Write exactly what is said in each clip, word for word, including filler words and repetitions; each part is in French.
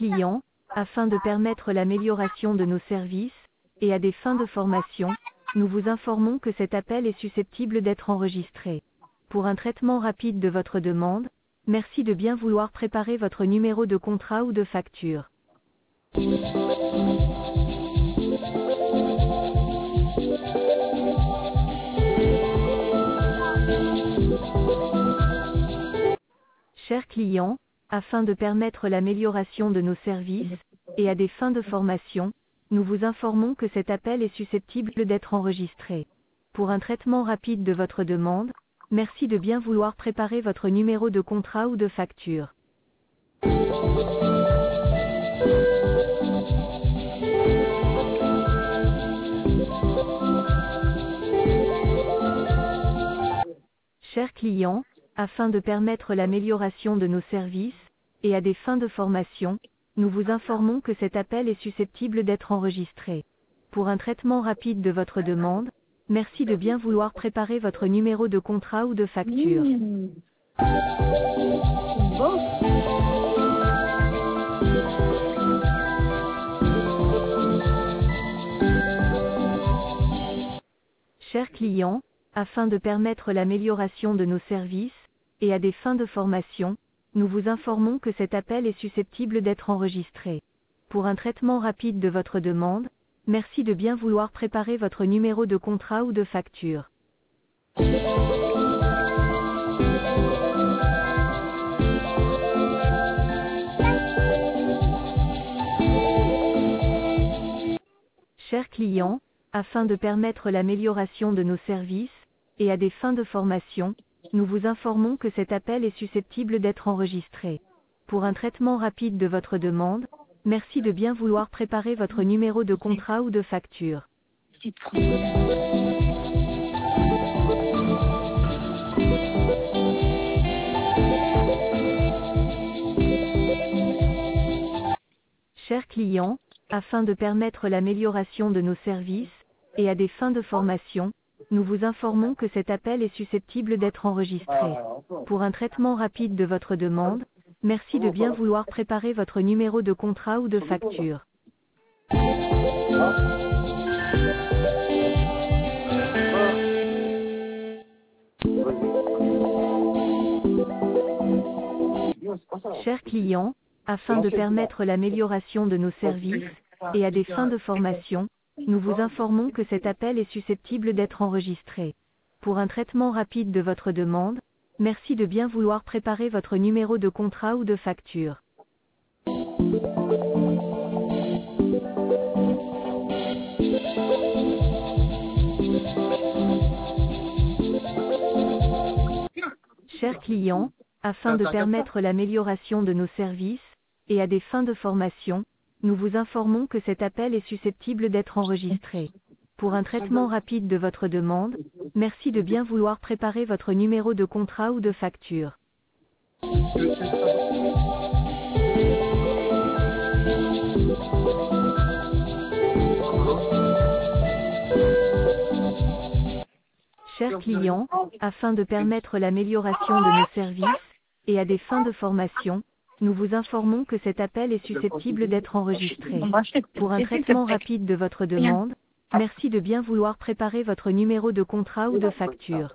client, afin de permettre l'amélioration de nos services, et à des fins de formation, nous vous informons que cet appel est susceptible d'être enregistré. Pour un traitement rapide de votre demande, merci de bien vouloir préparer votre numéro de contrat ou de facture. Chers clients, afin de permettre l'amélioration de nos services, et à des fins de formation, nous vous informons que cet appel est susceptible d'être enregistré. Pour un traitement rapide de votre demande, merci de bien vouloir préparer votre numéro de contrat ou de facture. Chers clients, afin de permettre l'amélioration de nos services, et à des fins de formation, nous vous informons que cet appel est susceptible d'être enregistré. Pour un traitement rapide de votre demande, merci de bien vouloir préparer votre numéro de contrat ou de facture. Mmh. Bon. Chers clients, afin de permettre l'amélioration de nos services, et à des fins de formation, nous vous informons que cet appel est susceptible d'être enregistré. Pour un traitement rapide de votre demande, merci de bien vouloir préparer votre numéro de contrat ou de facture. Chers clients, afin de permettre l'amélioration de nos services, et à des fins de formation, nous vous informons que cet appel est susceptible d'être enregistré. Pour un traitement rapide de votre demande, merci de bien vouloir préparer votre numéro de contrat ou de facture. Chers clients, afin de permettre l'amélioration de nos services, et à des fins de formation, nous vous informons que cet appel est susceptible d'être enregistré. Pour un traitement rapide de votre demande, merci de bien vouloir préparer votre numéro de contrat ou de facture. Chers clients, afin de permettre l'amélioration de nos services, et à des fins de formation, nous vous informons que cet appel est susceptible d'être enregistré. Pour un traitement rapide de votre demande, merci de bien vouloir préparer votre numéro de contrat ou de facture. Chers clients, afin de permettre l'amélioration de nos services, et à des fins de formation, nous vous informons que cet appel est susceptible d'être enregistré. Pour un traitement rapide de votre demande, merci de bien vouloir préparer votre numéro de contrat ou de facture. Chers clients, afin de permettre l'amélioration de nos services, et à des fins de formation, nous vous informons que cet appel est susceptible d'être enregistré. Pour un traitement rapide de votre demande, merci de bien vouloir préparer votre numéro de contrat ou de facture.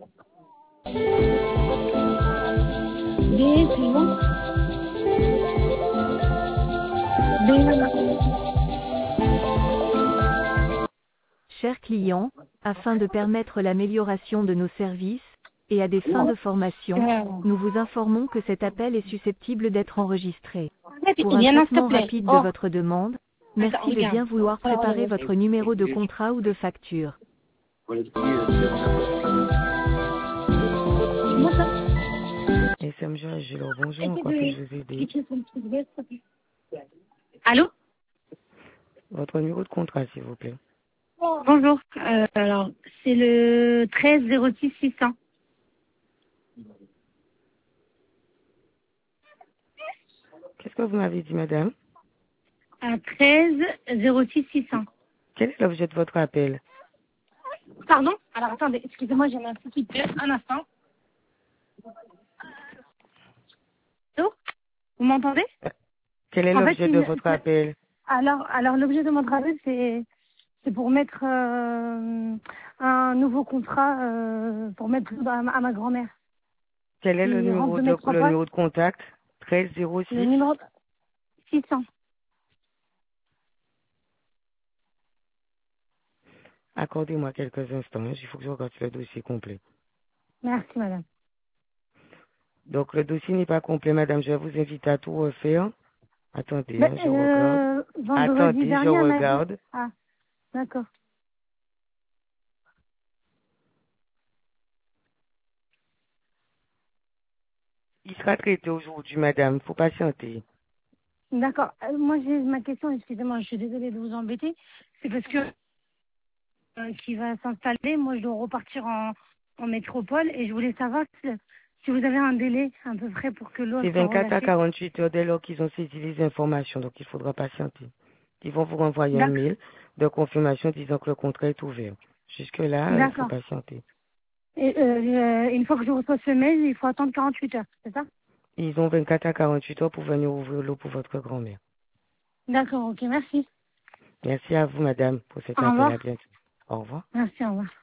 Chers clients, afin de permettre l'amélioration de nos services, et à des fins de formation, nous vous informons que cet appel est susceptible d'être enregistré. Pour un traitement rapide de votre demande, merci de bien vouloir préparer votre numéro de contrat ou de facture. S M J, je leur bonjour, en quoi puis-je vous aider? Allô? Votre numéro de contrat, s'il vous plaît. Bonjour, euh, alors c'est le treize zéro six six cents. Qu'est-ce que vous m'avez dit, madame? À treize zéro six six cents. Quel est l'objet de votre appel? Pardon? Alors attendez, excusez-moi, j'ai un petit peu, un instant. Allô? Vous m'entendez? Quel est En fait, l'objet de une- votre appel? alors, alors l'objet de mon travail, c'est c'est pour mettre euh, un nouveau contrat euh, pour mettre à ma, à ma grand-mère Quel est le qui rentre numéro de de, le métropole. numéro de contact? treize zéro Le six. numéro six cents. Accordez-moi quelques instants. hein, Il faut que je regarde le dossier complet. Merci, madame. Donc, le dossier n'est pas complet, madame. Je vais vous inviter à tout refaire. Attendez, Ben, hein, je regarde. euh, vendredi Attendez, je dernier, elle m'a dit. regarde. Ah, d'accord. Il sera traité aujourd'hui, madame. Faut patienter. D'accord. Euh, moi, j'ai ma question, excusez-moi, je suis désolée de vous embêter. C'est parce que euh, qui va s'installer, moi, je dois repartir en, en métropole et je voulais savoir si, si vous avez un délai à peu près pour que l'eau C'est soit vingt-quatre à relâchée. quarante-huit heures dès lors qu'ils ont saisi les informations. Donc, il faudra patienter. Ils vont vous renvoyer un D'ac- mail de confirmation disant que le contrat est ouvert. Jusque-là, il faut D'accord. patienter. Et euh, euh, une fois que je reçois ce mail, il faut attendre quarante-huit heures, c'est ça? Ils ont vingt-quatre à quarante-huit heures pour venir ouvrir l'eau pour votre grand-mère. D'accord, ok, merci. Merci à vous, madame, pour cet Au appel. À revoir. bientôt. Au revoir. Merci, au revoir.